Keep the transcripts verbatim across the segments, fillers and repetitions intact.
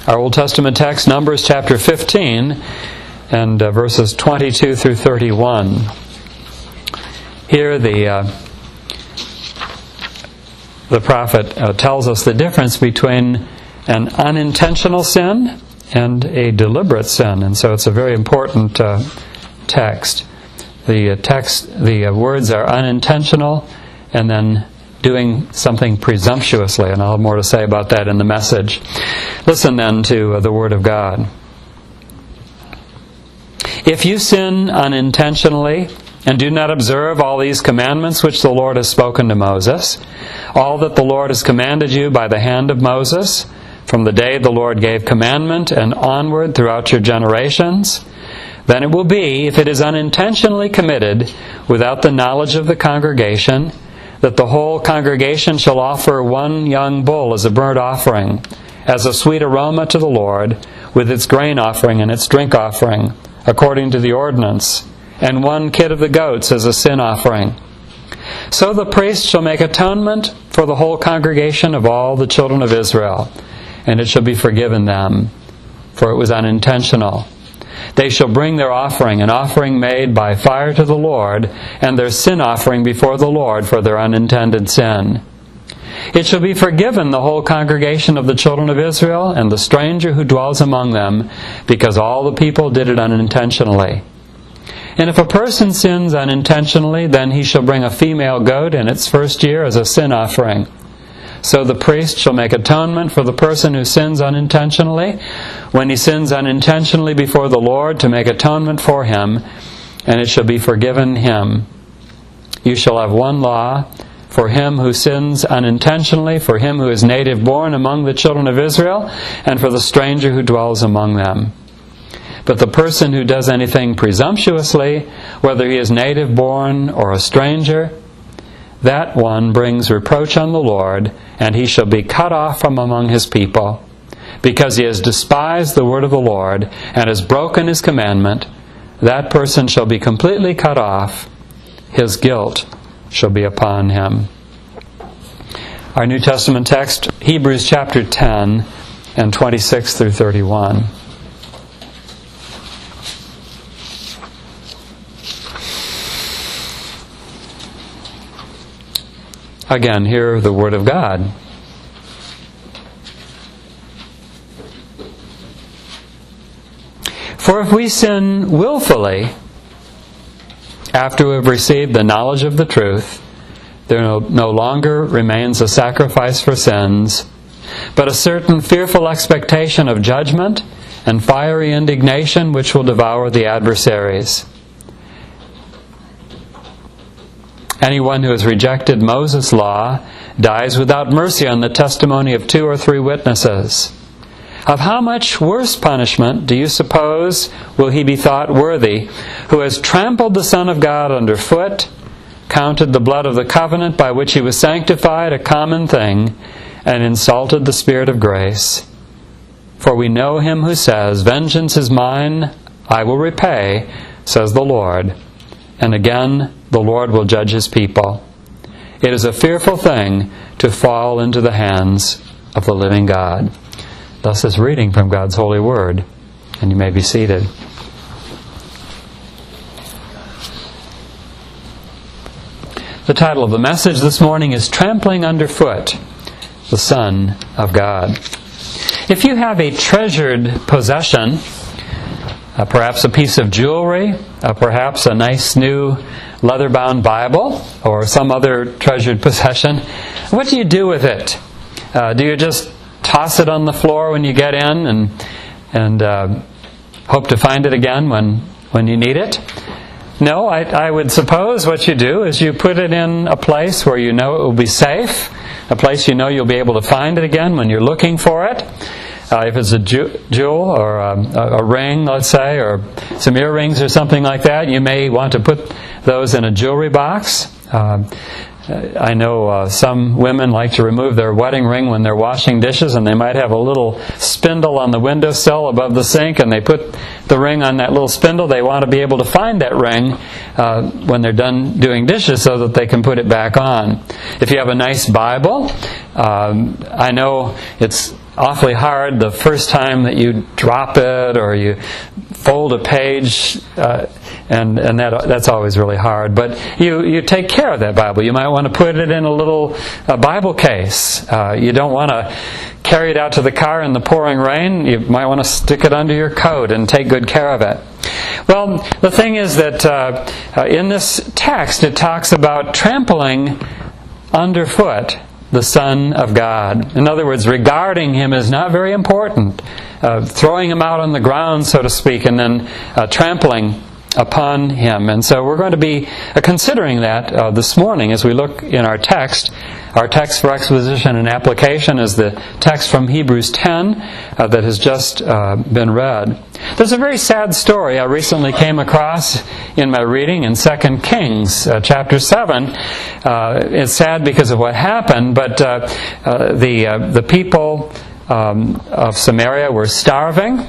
Our Old Testament text, Numbers chapter fifteen, and uh, verses twenty-two through thirty-one. Here the uh, the prophet uh, tells us the difference between an unintentional sin and a deliberate sin, and so it's a very important uh, text. The uh, text, the uh, words are unintentional, and then doing something presumptuously, and I'll have more to say about that in the message. Listen then to uh, the Word of God. If you sin unintentionally and do not observe all these commandments which the Lord has spoken to Moses, all that the Lord has commanded you by the hand of Moses, from the day the Lord gave commandment and onward throughout your generations, then it will be, if it is unintentionally committed without the knowledge of the congregation, that the whole congregation shall offer one young bull as a burnt offering, as a sweet aroma to the Lord, with its grain offering and its drink offering, according to the ordinance, and one kid of the goats as a sin offering. So the priest shall make atonement for the whole congregation of all the children of Israel, and it shall be forgiven them, for it was unintentional. They shall bring their offering, an offering made by fire to the Lord, and their sin offering before the Lord for their unintended sin. It shall be forgiven the whole congregation of the children of Israel, and the stranger who dwells among them, because all the people did it unintentionally. And if a person sins unintentionally, then he shall bring a female goat in its first year as a sin offering. So the priest shall make atonement for the person who sins unintentionally, when he sins unintentionally before the Lord, to make atonement for him, and it shall be forgiven him. You shall have one law for him who sins unintentionally, for him who is native born among the children of Israel, and for the stranger who dwells among them. But the person who does anything presumptuously, whether he is native born or a stranger, that one brings reproach on the Lord, and he shall be cut off from among his people, because he has despised the word of the Lord, and has broken his commandment. That person shall be completely cut off. His guilt shall be upon him. Our New Testament text, Hebrews chapter ten, and twenty-six through thirty-one. Again, hear the Word of God. For if we sin willfully, after we have received the knowledge of the truth, there no, no longer remains a sacrifice for sins, but a certain fearful expectation of judgment and fiery indignation which will devour the adversaries. Anyone who has rejected Moses' law dies without mercy on the testimony of two or three witnesses. Of how much worse punishment do you suppose will he be thought worthy, who has trampled the Son of God underfoot, counted the blood of the covenant by which he was sanctified a common thing, and insulted the Spirit of grace? For we know him who says, "Vengeance is mine, I will repay, says the Lord." And again, the Lord will judge his people. It is a fearful thing to fall into the hands of the living God. Thus is reading from God's holy word, and you may be seated. The title of the message this morning is Trampling Underfoot the Son of God. If you have a treasured possession, uh, perhaps a piece of jewelry, uh, perhaps a nice new leather-bound Bible, or some other treasured possession, what do you do with it? Uh, do you just toss it on the floor when you get in and and uh, hope to find it again when, when you need it? No, I, I would suppose what you do is you put it in a place where you know it will be safe, a place you know you'll be able to find it again when you're looking for it. Uh, if it's a ju- jewel or a, a ring, let's say, or some earrings or something like that, you may want to put those in a jewelry box. Uh, I know uh, some women like to remove their wedding ring when they're washing dishes, and they might have a little spindle on the windowsill above the sink, and they put the ring on that little spindle. They want to be able to find that ring uh, when they're done doing dishes so that they can put it back on. If you have a nice Bible, um, I know it's awfully hard the first time that you drop it or you fold a page, uh, and and that that's always really hard. But you, you take care of that Bible. You might want to put it in a little uh, Bible case. Uh, you don't want to carry it out to the car in the pouring rain. You might want to stick it under your coat and take good care of it. Well, the thing is that uh, uh, in this text it talks about trampling underfoot the Son of God. In other words, regarding Him as not very important. Uh, throwing Him out on the ground, so to speak, and then uh, trampling upon Him. And so we're going to be uh, considering that uh, this morning as we look in our text. Our text for exposition and application is the text from Hebrews ten uh, that has just uh, been read. There's a very sad story I recently came across in my reading in Second Kings uh, chapter seven. Uh, it's sad because of what happened, but uh, uh, the uh, the people um, of Samaria were starving.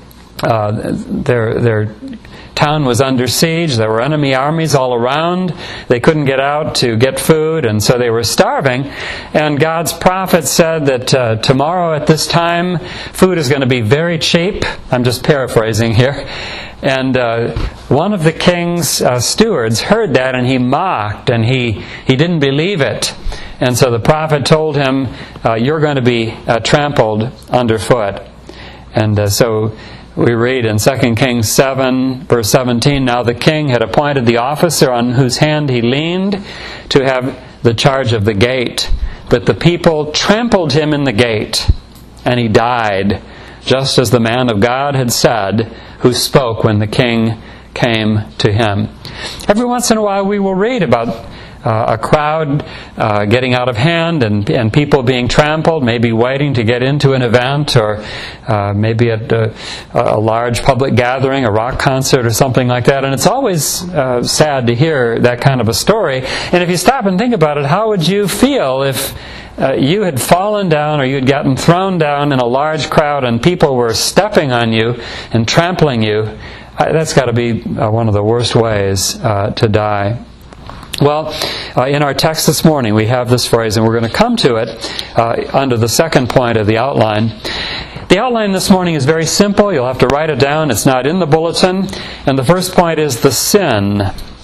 Uh, their their town was under siege. There were enemy armies all around. They couldn't get out to get food, and so they were starving. And God's prophet said that uh, tomorrow at this time, food is going to be very cheap. I'm just paraphrasing here. And uh, one of the king's uh, stewards heard that, and he mocked, and he, he didn't believe it. And so the prophet told him, uh, you're going to be uh, trampled underfoot. And uh, so we read in Second Kings seven, verse seventeen, now the king had appointed the officer on whose hand he leaned to have the charge of the gate. But the people trampled him in the gate, and he died, just as the man of God had said, who spoke when the king came to him. Every once in a while we will read about Uh, a crowd uh, getting out of hand and, and people being trampled, maybe waiting to get into an event, or uh, maybe at a, a large public gathering, a rock concert or something like that. And it's always uh, sad to hear that kind of a story. And if you stop and think about it, how would you feel if uh, you had fallen down or you had gotten thrown down in a large crowd and people were stepping on you and trampling you? Uh, that's got to be uh, one of the worst ways uh, to die. Well, uh, in our text this morning we have this phrase, and we're going to come to it uh, under the second point of the outline. The outline this morning is very simple. You'll have to write it down. It's not in the bulletin. And the first point is the sin.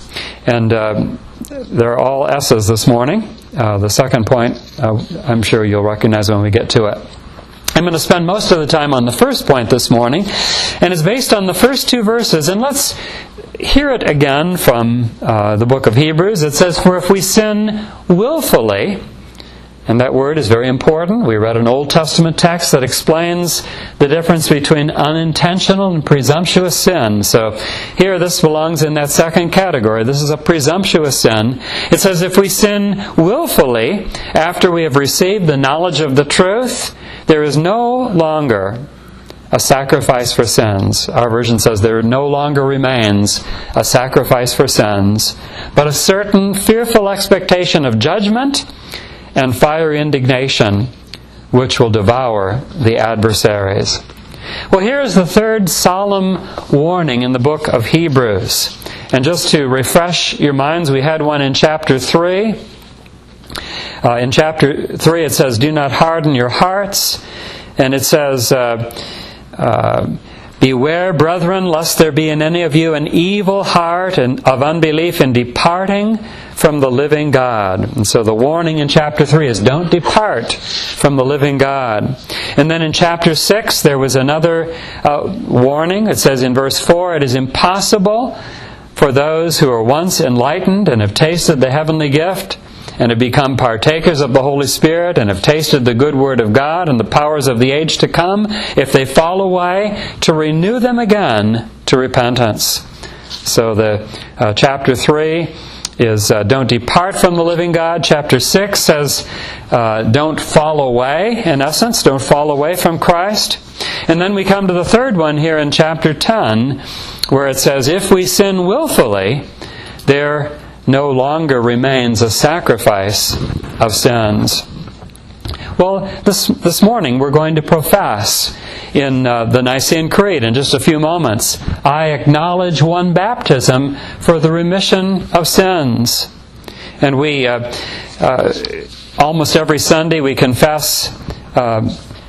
And uh, they're all S's this morning. Uh, the second point, uh, I'm sure you'll recognize when we get to it. I'm going to spend most of the time on the first point this morning, and it's based on the first two verses. And let's hear it again from uh, the book of Hebrews. It says, for if we sin willfully, and that word is very important. We read an Old Testament text that explains the difference between unintentional and presumptuous sin. So here this belongs in that second category. This is a presumptuous sin. It says if we sin willfully after we have received the knowledge of the truth, there is no longer a sacrifice for sins. Our version says there no longer remains a sacrifice for sins, but a certain fearful expectation of judgment and fiery indignation, which will devour the adversaries. Well, here is the third solemn warning in the book of Hebrews. And just to refresh your minds, we had one in chapter three. Uh, in chapter three it says, do not harden your hearts. And it says, uh, uh, beware, brethren, lest there be in any of you an evil heart and of unbelief in departing from the living God. And so the warning in chapter three is don't depart from the living God. And then in chapter six there was another uh, warning. It says in verse four, it is impossible for those who are once enlightened and have tasted the heavenly gift and have become partakers of the Holy Spirit and have tasted the good word of God and the powers of the age to come, if they fall away, to renew them again to repentance. So the uh, chapter three is uh, don't depart from the living God. Chapter six says uh, don't fall away, in essence, don't fall away from Christ. And then we come to the third one here in chapter ten, where it says, if we sin willfully, there no longer remains a sacrifice of sins. Well, this this morning we're going to profess in uh, the Nicene Creed in just a few moments, I acknowledge one baptism for the remission of sins. And we, uh, uh, almost every Sunday we confess uh,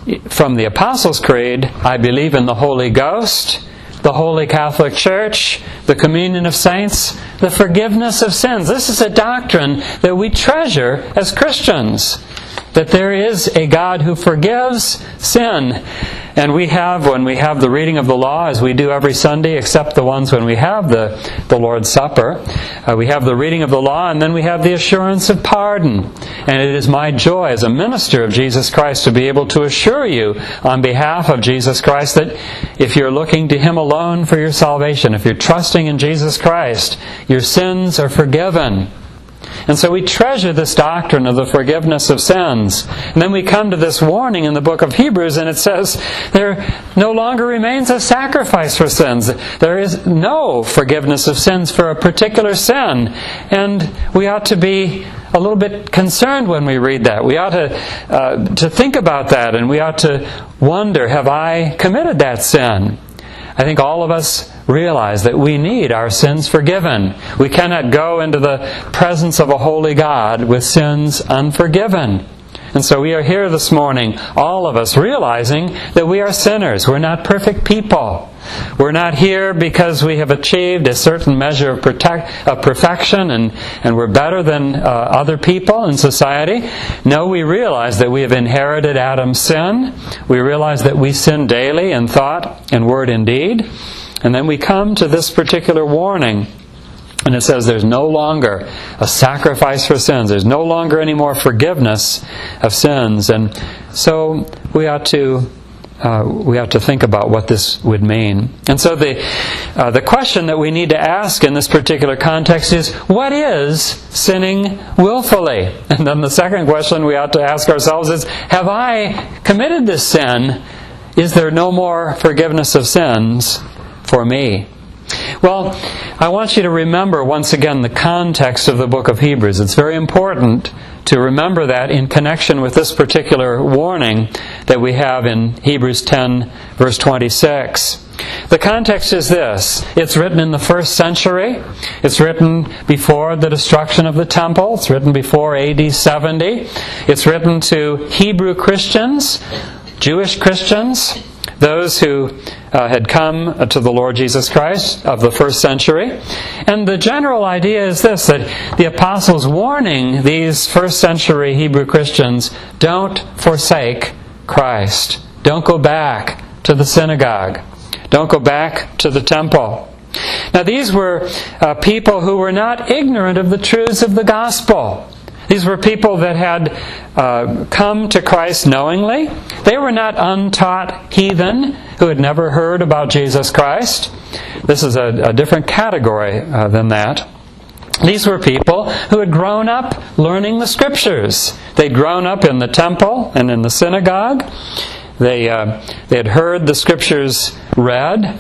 from the Apostles' Creed, I believe in the Holy Ghost, the Holy Catholic Church, the communion of saints, the forgiveness of sins. This is a doctrine that we treasure as Christians, that there is a God who forgives sin. And we have, when we have the reading of the law, as we do every Sunday, except the ones when we have the, the Lord's Supper, uh, we have the reading of the law, and then we have the assurance of pardon. And it is my joy as a minister of Jesus Christ to be able to assure you on behalf of Jesus Christ that if you're looking to Him alone for your salvation, if you're trusting in Jesus Christ, your sins are forgiven. And so we treasure this doctrine of the forgiveness of sins. And then we come to this warning in the book of Hebrews, and it says, there no longer remains a sacrifice for sins. There is no forgiveness of sins for a particular sin. And we ought to be a little bit concerned when we read that. We ought to, uh, to think about that, and we ought to wonder, have I committed that sin? I think all of us realize that we need our sins forgiven. We cannot go into the presence of a holy God with sins unforgiven. And so we are here this morning, all of us, realizing that we are sinners. We're not perfect people. We're not here because we have achieved a certain measure of, protect, of perfection and, and we're better than uh, other people in society. No, we realize that we have inherited Adam's sin. We realize that we sin daily in thought and word and deed. And then we come to this particular warning. And it says there's no longer a sacrifice for sins. There's no longer any more forgiveness of sins. And so we ought to uh, we ought to think about what this would mean. And so the uh, the question that we need to ask in this particular context is, what is sinning willfully? And then the second question we ought to ask ourselves is, have I committed this sin? Is there no more forgiveness of sins for me? Well, I want you to remember once again the context of the book of Hebrews. It's very important to remember that in connection with this particular warning that we have in Hebrews ten, verse twenty-six. The context is this. It's written in the first century. It's written before the destruction of the temple. It's written before A D seventy. It's written to Hebrew Christians, Jewish Christians, those who uh, had come to the Lord Jesus Christ of the first century. And the general idea is this, that the apostles warning these first century Hebrew Christians, don't forsake Christ. Don't go back to the synagogue. Don't go back to the temple. Now these were uh, people who were not ignorant of the truths of the gospel. These were people that had uh, come to Christ knowingly. They were not untaught heathen who had never heard about Jesus Christ. This is a, a different category uh, than that. These were people who had grown up learning the Scriptures. They'd grown up in the temple and in the synagogue. They, uh, they had heard the Scriptures read.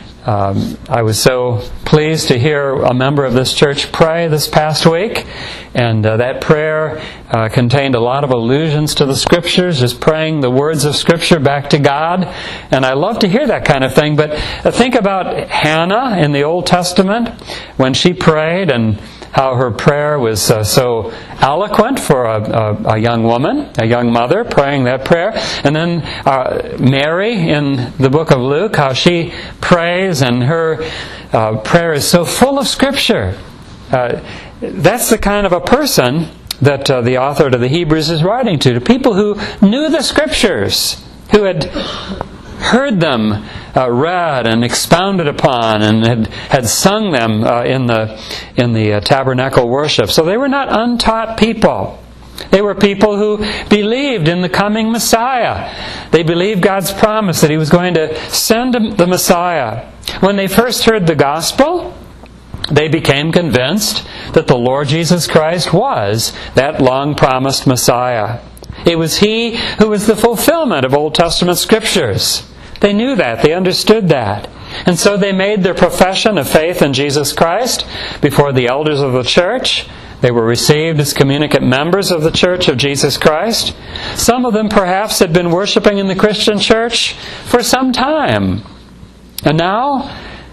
Um, I was so pleased to hear a member of this church pray this past week, and uh, that prayer uh, contained a lot of allusions to the Scriptures, just praying the words of Scripture back to God. And I love to hear that kind of thing. But uh, think about Hannah in the Old Testament when she prayed, and how her prayer was uh, so eloquent for a, a, a young woman, a young mother praying that prayer. And then uh, Mary in the book of Luke, how she prays, and her uh, prayer is so full of Scripture. Uh, that's the kind of a person that uh, the author to the Hebrews is writing to, to people who knew the Scriptures, who had heard them uh, read and expounded upon, and had, had sung them uh, in the in the uh, tabernacle worship. So they were not untaught people. They were people who believed in the coming Messiah. They believed God's promise that He was going to send the Messiah. When they first heard the gospel, they became convinced that the Lord Jesus Christ was that long-promised Messiah. It was He who was the fulfillment of Old Testament Scriptures. They knew that. They understood that. And so they made their profession of faith in Jesus Christ before the elders of the church. They were received as communicant members of the Church of Jesus Christ. Some of them perhaps had been worshiping in the Christian church for some time. And now,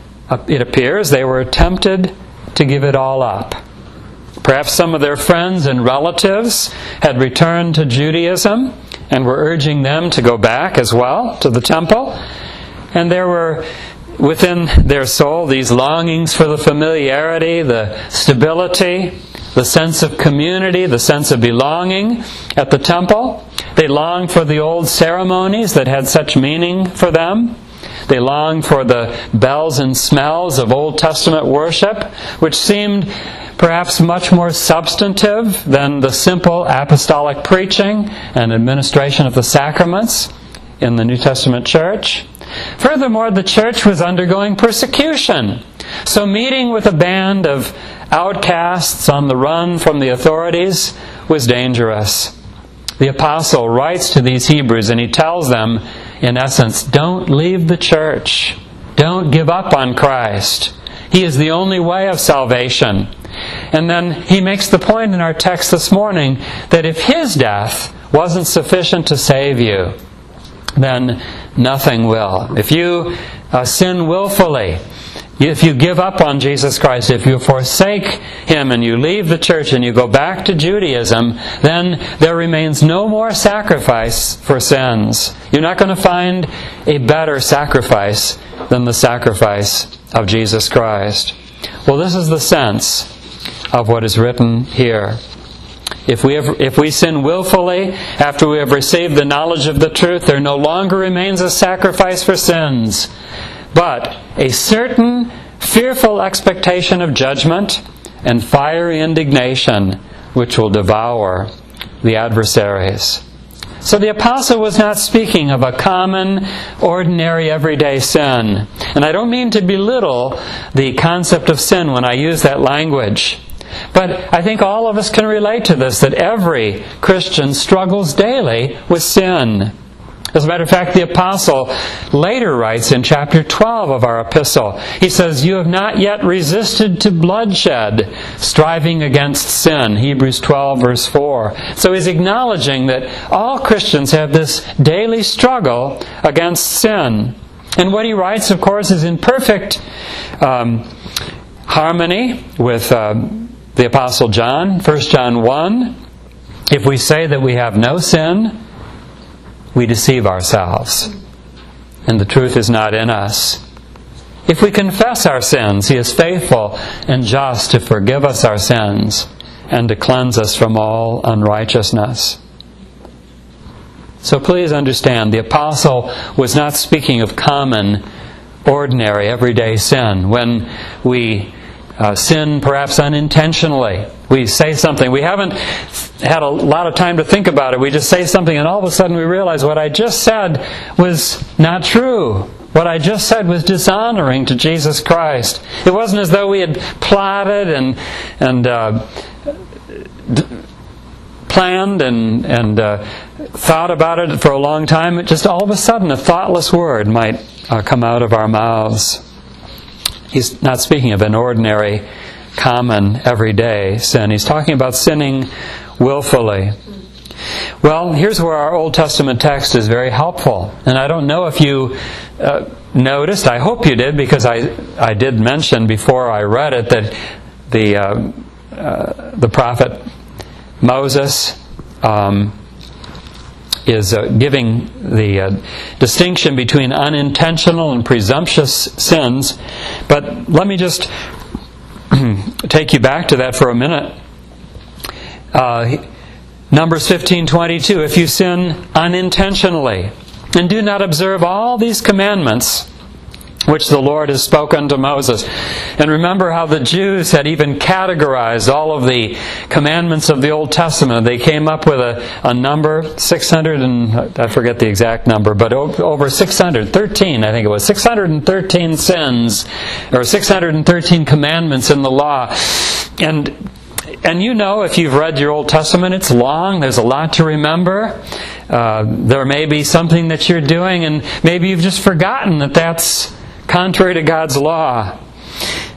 it appears, they were tempted to give it all up. Perhaps some of their friends and relatives had returned to Judaism, and were urging them to go back as well to the temple. And there were within their soul these longings for the familiarity, the stability, the sense of community, the sense of belonging at the temple. They longed for the old ceremonies that had such meaning for them. They longed for the bells and smells of Old Testament worship, which seemed perhaps much more substantive than the simple apostolic preaching and administration of the sacraments in the New Testament church. Furthermore, the church was undergoing persecution. So meeting with a band of outcasts on the run from the authorities was dangerous. The apostle writes to these Hebrews and he tells them, in essence, don't leave the church. Don't give up on Christ. He is the only way of salvation. And then he makes the point in our text this morning that if His death wasn't sufficient to save you, then nothing will. If you uh, sin willfully, if you give up on Jesus Christ, if you forsake Him and you leave the church and you go back to Judaism, then there remains no more sacrifice for sins. You're not going to find a better sacrifice than the sacrifice of Jesus Christ. Well, this is the sense of what is written here. If we have, if we sin willfully after we have received the knowledge of the truth, there no longer remains a sacrifice for sins, but a certain fearful expectation of judgment and fiery indignation which will devour the adversaries. So the apostle was not speaking of a common, ordinary, everyday sin. And I don't mean to belittle the concept of sin when I use that language. But I think all of us can relate to this, that every Christian struggles daily with sin. As a matter of fact, the apostle later writes in chapter twelve of our epistle, he says, "You have not yet resisted to bloodshed, striving against sin." Hebrews twelve, verse four. So he's acknowledging that all Christians have this daily struggle against sin. And what he writes, of course, is in perfect um, harmony with uh, the apostle John. First John one, "If we say that we have no sin, we deceive ourselves, and the truth is not in us. If we confess our sins, He is faithful and just to forgive us our sins and to cleanse us from all unrighteousness." So please understand, the apostle was not speaking of common, ordinary, everyday sin. When we uh, sin perhaps unintentionally, we say something, we haven't had a lot of time to think about it, we just say something and all of a sudden we realize what I just said was not true. What I just said was dishonoring to Jesus Christ. It wasn't as though we had plotted and and uh, d- planned and, and uh, thought about it for a long time. It just all of a sudden a thoughtless word might uh, come out of our mouths. He's not speaking of an ordinary, common, everyday sin. He's talking about sinning willfully. Well, here's where our Old Testament text is very helpful. And I don't know if you uh, noticed, I hope you did, because I, I did mention before I read it that the, uh, uh, the prophet Moses um, is uh, giving the uh, distinction between unintentional and presumptuous sins. But let me just take you back to that for a minute. Uh, Numbers fifteen twenty-two, "If you sin unintentionally and do not observe all these commandments which the Lord has spoken to Moses." And remember how the Jews had even categorized all of the commandments of the Old Testament. They came up with a, a number, six hundred and, I forget the exact number, but over six hundred thirteen, I think it was, six hundred thirteen sins, or six hundred thirteen commandments in the law. And And you know, if you've read your Old Testament, it's long, there's a lot to remember. Uh, there may be something that you're doing, and maybe you've just forgotten that that's contrary to God's law.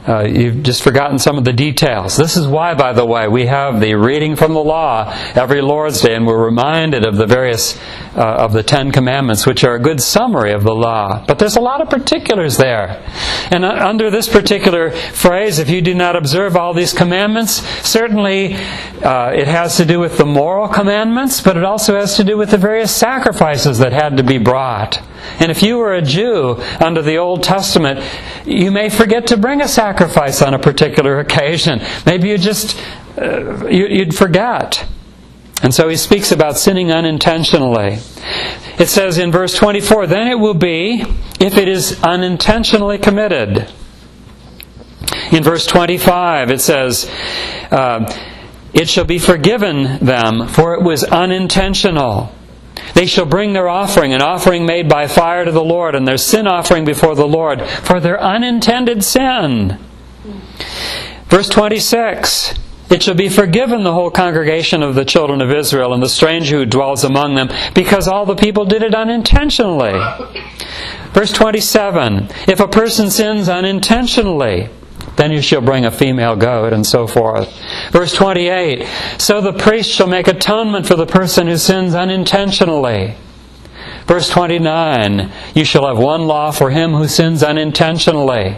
Uh, you've just forgotten some of the details. This is why, by the way, we have the reading from the law every Lord's Day, and we're reminded of the various, uh, of the Ten Commandments, which are a good summary of the law. But there's a lot of particulars there. And uh, under this particular phrase, if you do not observe all these commandments, certainly uh, it has to do with the moral commandments, but it also has to do with the various sacrifices that had to be brought. And if you were a Jew under the Old Testament, you may forget to bring a sacrifice on a particular occasion. Maybe you just, uh, you, you'd forget. And so he speaks about sinning unintentionally. It says in verse twenty-four, then it will be if it is unintentionally committed. In verse twenty-five it says, uh, it shall be forgiven them, for it was unintentional. They shall bring their offering, an offering made by fire to the Lord, and their sin offering before the Lord, for their unintended sin. Verse twenty-six, it shall be forgiven the whole congregation of the children of Israel and the stranger who dwells among them, because all the people did it unintentionally. Verse twenty-seven, if a person sins unintentionally, then you shall bring a female goat, and so forth. Verse twenty-eight, so the priest shall make atonement for the person who sins unintentionally. Verse twenty-nine, you shall have one law for him who sins unintentionally.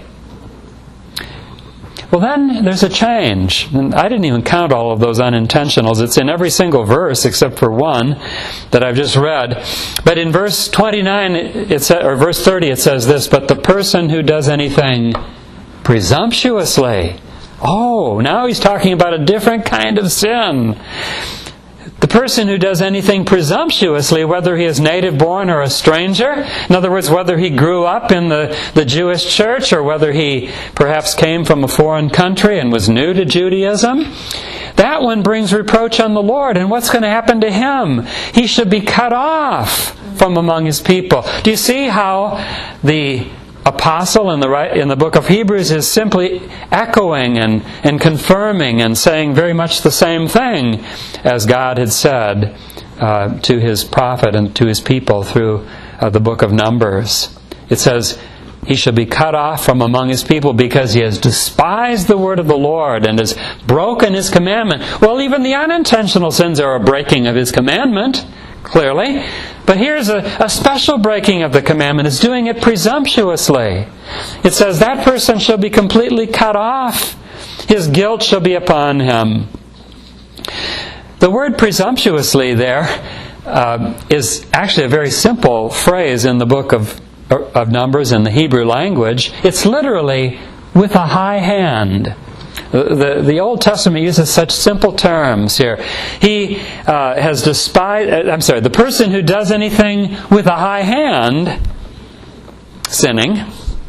Well, then there's a change. And I didn't even count all of those unintentionals. It's in every single verse except for one that I've just read. But in verse twenty-nine, it sa- or verse thirty, it says this, but the person who does anything presumptuously. Oh, now he's talking about a different kind of sin. The person who does anything presumptuously, whether he is native born or a stranger, in other words, whether he grew up in the, the Jewish church or whether he perhaps came from a foreign country and was new to Judaism, that one brings reproach on the Lord. And what's going to happen to him? He should be cut off from among his people. Do you see how the apostle in the in the book of Hebrews is simply echoing and, and confirming and saying very much the same thing as God had said uh, to his prophet and to his people through uh, the book of Numbers. It says, he shall be cut off from among his people because he has despised the word of the Lord and has broken his commandment. Well, even the unintentional sins are a breaking of his commandment, clearly. But here's a, a special breaking of the commandment. It's doing it presumptuously. It says that person shall be completely cut off. His guilt shall be upon him. The word presumptuously there uh, is actually a very simple phrase in the book of, of Numbers in the Hebrew language. It's literally with a high hand. The, the Old Testament uses such simple terms here. He uh, has despised, uh, I'm sorry, the person who does anything with a high hand, sinning,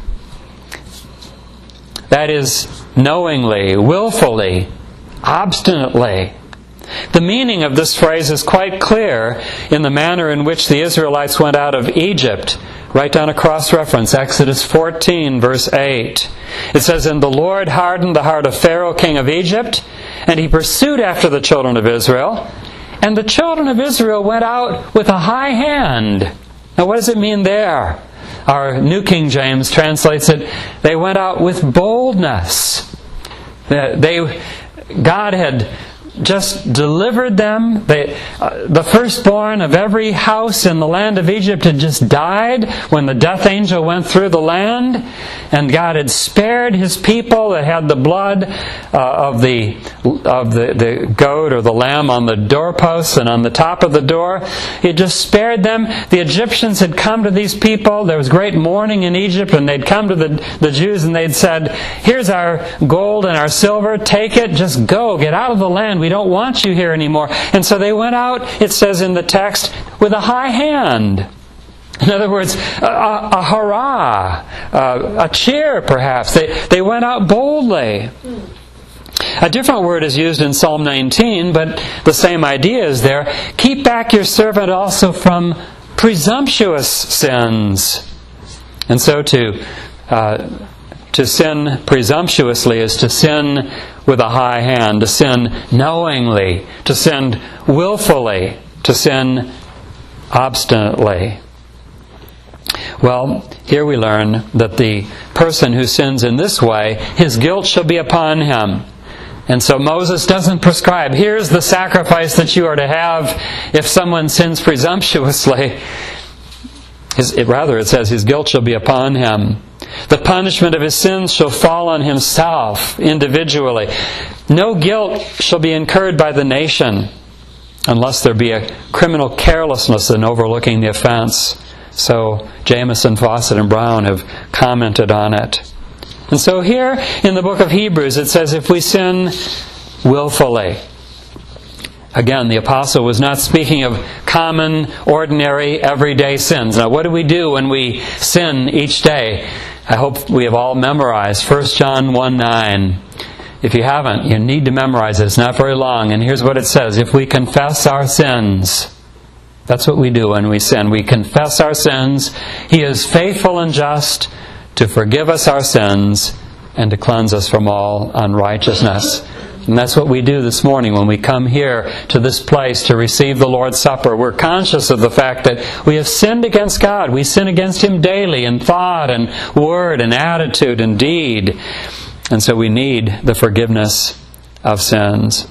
that is knowingly, willfully, obstinately. The meaning of this phrase is quite clear in the manner in which the Israelites went out of Egypt. Write down a cross-reference, Exodus fourteen, verse eight. It says, and the Lord hardened the heart of Pharaoh, king of Egypt, and he pursued after the children of Israel. And the children of Israel went out with a high hand. Now what does it mean there? Our New King James translates it, they went out with boldness. They, God had just delivered them. They, uh, the firstborn of every house in the land of Egypt had just died when the death angel went through the land, and God had spared His people that had the blood uh, of the of the, the goat or the lamb on the doorposts and on the top of the door. He had just spared them. The Egyptians had come to these people. There was great mourning in Egypt, and they'd come to the, the Jews and they'd said, here's our gold and our silver, take it, just go, get out of the land. We don't want you here anymore. And so they went out, it says in the text, with a high hand. In other words, a, a, a hurrah, a, a cheer perhaps. They, they went out boldly. A different word is used in Psalm nineteen, but the same idea is there. Keep back your servant also from presumptuous sins. And so to uh, to sin presumptuously is to sin with a high hand, to sin knowingly, to sin willfully, to sin obstinately. Well, here we learn that the person who sins in this way, his guilt shall be upon him. And so Moses doesn't prescribe, here's the sacrifice that you are to have if someone sins presumptuously. His, it, rather, it says his guilt shall be upon him. The punishment of his sins shall fall on himself individually. No guilt shall be incurred by the nation unless there be a criminal carelessness in overlooking the offense. So Jamieson, Fawcett, and Brown have commented on it. And so here in the book of Hebrews it says if we sin willfully. Again, the apostle was not speaking of common, ordinary, everyday sins. Now, what do we do when we sin each day? I hope we have all memorized First John one nine. If you haven't, you need to memorize it. It's not very long. And here's what it says. If we confess our sins, that's what we do when we sin. We confess our sins. He is faithful and just to forgive us our sins and to cleanse us from all unrighteousness. And that's what we do this morning when we come here to this place to receive the Lord's Supper. We're conscious of the fact that we have sinned against God. We sin against Him daily in thought and word and attitude and deed. And so we need the forgiveness of sins.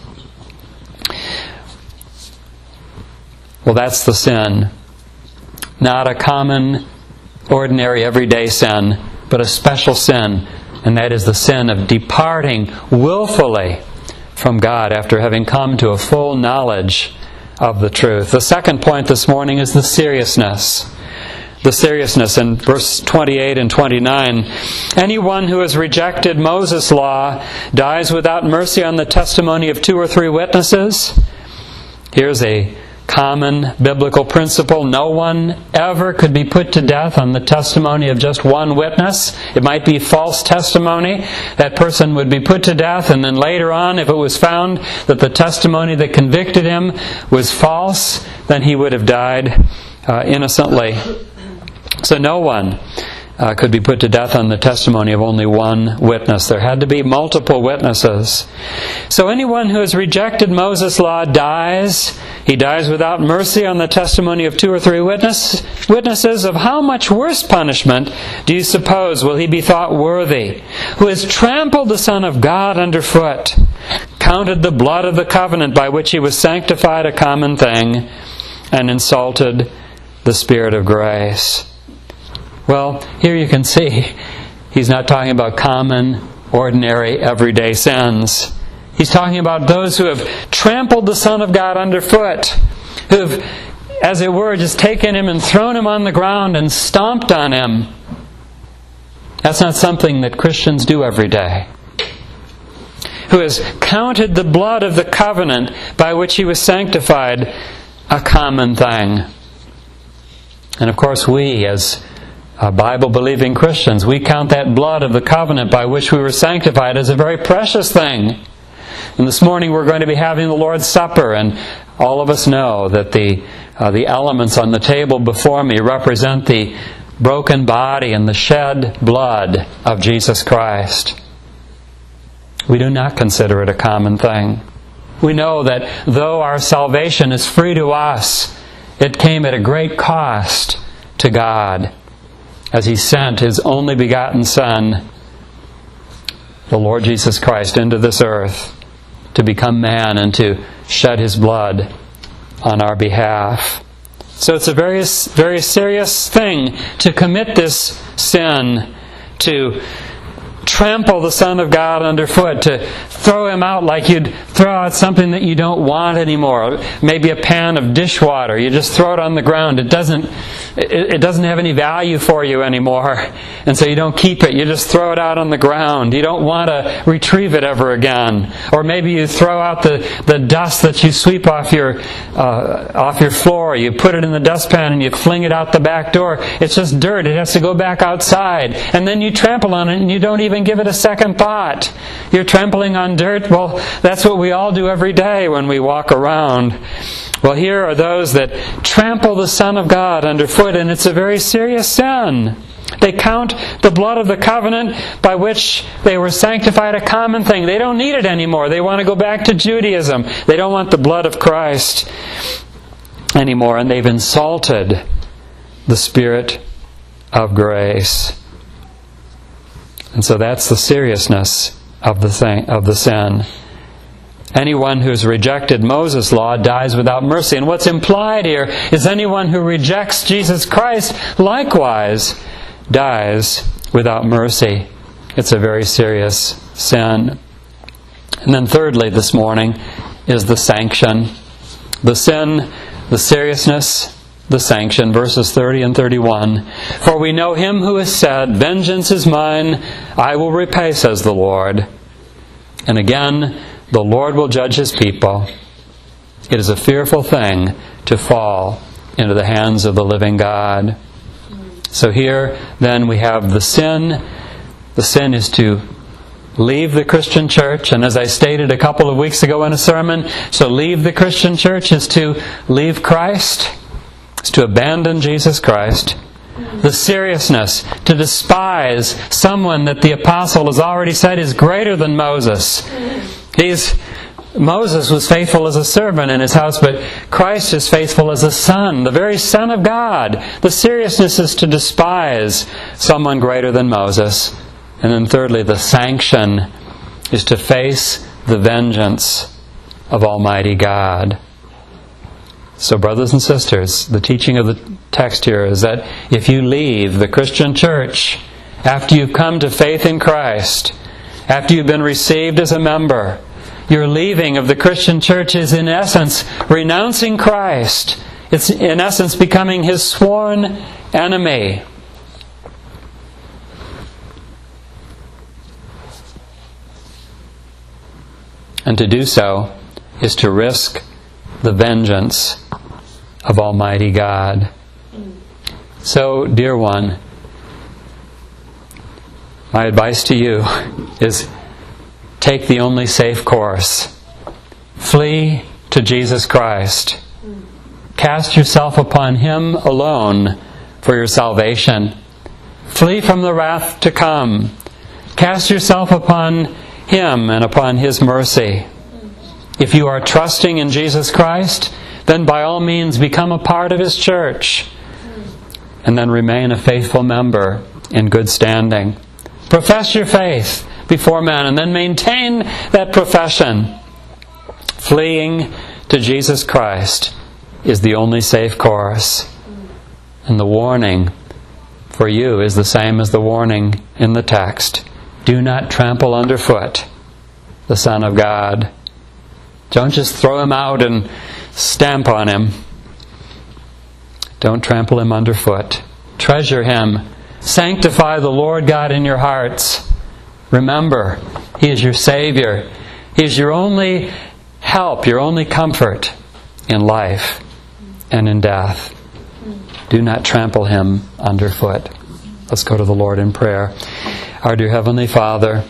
Well, that's the sin. Not a common, ordinary, everyday sin, but a special sin. And that is the sin of departing willfully from God after having come to a full knowledge of the truth. The second point this morning is the seriousness. The seriousness in verse twenty-eight and twenty-nine. Anyone who has rejected Moses' law dies without mercy on the testimony of two or three witnesses. Here's a common biblical principle. No one ever could be put to death on the testimony of just one witness. It might be false testimony. That person would be put to death, and then later on, if it was found that the testimony that convicted him was false, then he would have died uh, innocently. So no one uh, could be put to death on the testimony of only one witness. There had to be multiple witnesses. So anyone who has rejected Moses' law dies. He dies without mercy on the testimony of two or three witness, witnesses. Of how much worse punishment do you suppose will he be thought worthy, who has trampled the Son of God underfoot, counted the blood of the covenant by which he was sanctified a common thing, and insulted the Spirit of grace? Well, here you can see he's not talking about common, ordinary, everyday sins. He's talking about those who have trampled the Son of God underfoot, who have, as it were, just taken Him and thrown Him on the ground and stomped on Him. That's not something that Christians do every day. Who has counted the blood of the covenant by which He was sanctified a common thing. And of course we, as Uh, Bible-believing Christians, we count that blood of the covenant by which we were sanctified as a very precious thing. And this morning we're going to be having the Lord's Supper, and all of us know that the uh, the elements on the table before me represent the broken body and the shed blood of Jesus Christ. We do not consider it a common thing. We know that though our salvation is free to us, it came at a great cost to God, as He sent His only begotten Son, the Lord Jesus Christ, into this earth to become man and to shed His blood on our behalf. So it's a very, very serious thing to commit this sin, to trample the Son of God underfoot, to throw Him out like you'd throw out something that you don't want anymore. Maybe a pan of dishwater. You just throw it on the ground. It doesn't it, it doesn't have any value for you anymore. And so you don't keep it. You just throw it out on the ground. You don't want to retrieve it ever again. Or maybe you throw out the, the dust that you sweep off your uh, off your floor. You put it in the dustpan and you fling it out the back door. It's just dirt. It has to go back outside. And then you trample on it and you don't even give it a second thought. You're trampling on dirt. Well, that's what we all do every day when we walk around. Well, here are those that trample the Son of God underfoot, and it's a very serious sin. They count the blood of the covenant by which they were sanctified a common thing. They don't need it anymore. They want to go back to Judaism. They don't want the blood of Christ anymore, and they've insulted the Spirit of grace. And so that's the seriousness of the thing, of the sin. Anyone who's rejected Moses' law dies without mercy. And what's implied here is anyone who rejects Jesus Christ likewise dies without mercy. It's a very serious sin. And then thirdly this morning is the sanction. The sin, the seriousness, the sanction. Verses thirty and thirty-one. For we know him who has said, vengeance is mine, I will repay, says the Lord. And again, the Lord will judge his people. It is a fearful thing to fall into the hands of the living God. So here, then, we have the sin. The sin is to leave the Christian church. And as I stated a couple of weeks ago in a sermon, so leave the Christian church is to leave Christ. It's to abandon Jesus Christ. The seriousness, to despise someone that the apostle has already said is greater than Moses. He's, Moses was faithful as a servant in his house, but Christ is faithful as a son, the very Son of God. The seriousness is to despise someone greater than Moses. And then thirdly, the sanction is to face the vengeance of Almighty God. So brothers and sisters, the teaching of the text here is that if you leave the Christian church after you've come to faith in Christ, after you've been received as a member, your leaving of the Christian church is in essence renouncing Christ. It's in essence becoming his sworn enemy. And to do so is to risk the vengeance of Almighty God. So, dear one, my advice to you is take the only safe course. Flee to Jesus Christ. Cast yourself upon him alone for your salvation. Flee from the wrath to come. Cast yourself upon him and upon his mercy. If you are trusting in Jesus Christ, then by all means become a part of his church. And then remain a faithful member in good standing. Profess your faith before men and then maintain that profession. Fleeing to Jesus Christ is the only safe course. And the warning for you is the same as the warning in the text. Do not trample underfoot the Son of God. Don't just throw him out and stamp on him. Don't trample him underfoot. Treasure him. Sanctify the Lord God in your hearts. Remember, he is your Savior. He is your only help, your only comfort in life and in death. Do not trample him underfoot. Let's go to the Lord in prayer. Our dear Heavenly Father,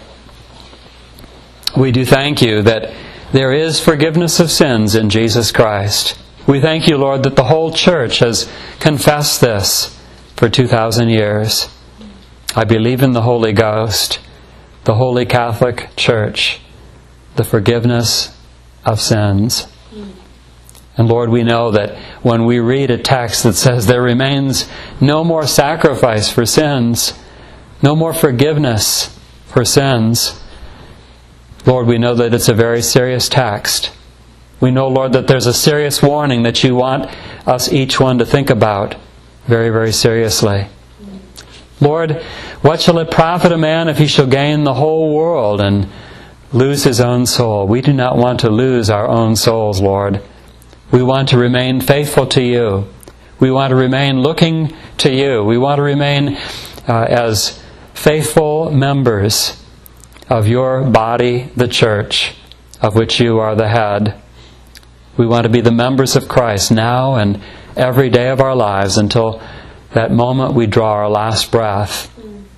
we do thank you that there is forgiveness of sins in Jesus Christ. We thank you, Lord, that the whole church has confessed this for two thousand years. I believe in the Holy Ghost, the Holy Catholic Church, the forgiveness of sins. And Lord, we know that when we read a text that says there remains no more sacrifice for sins, no more forgiveness for sins, Lord, we know that it's a very serious text. We know, Lord, that there's a serious warning that you want us each one to think about very, very seriously. Lord, what shall it profit a man if he shall gain the whole world and lose his own soul? We do not want to lose our own souls, Lord. We want to remain faithful to you. We want to remain looking to you. We want to remain uh, as faithful members of your body, the church, of which you are the head. We want to be the members of Christ now and every day of our lives until that moment we draw our last breath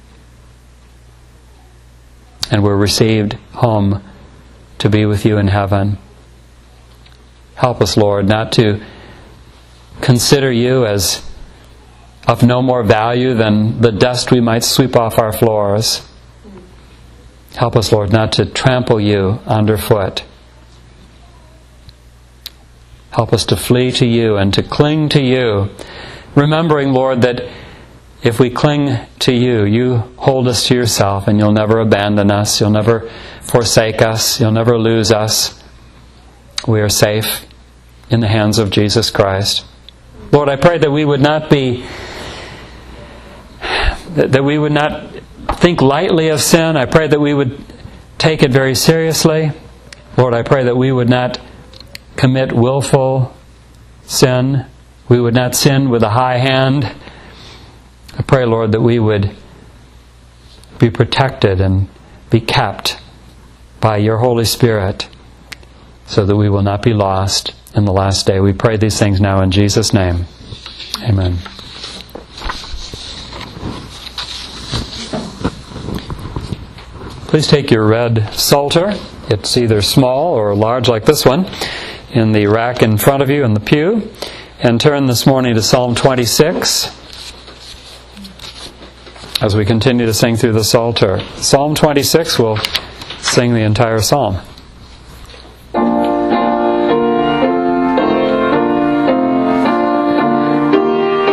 and we're received home to be with you in heaven. Help us, Lord, not to consider you as of no more value than the dust we might sweep off our floors. Help us, Lord, not to trample you underfoot. Help us to flee to you and to cling to you, remembering, Lord, that if we cling to you, you hold us to yourself, and you'll never abandon us, you'll never forsake us, you'll never lose us. We are safe in the hands of Jesus Christ. Lord, I pray that we would not be, that we would not think lightly of sin. I pray that we would take it very seriously. Lord, I pray that we would not commit willful sin. We would not sin with a high hand. I pray, Lord, that we would be protected and be kept by your Holy Spirit so that we will not be lost in the last day. We pray these things now in Jesus' name. Amen. Please take your red Psalter. It's either small or large like this one in the rack in front of you in the pew. And turn this morning to Psalm twenty-six as we continue to sing through the Psalter. Psalm twenty-six, we'll sing the entire psalm.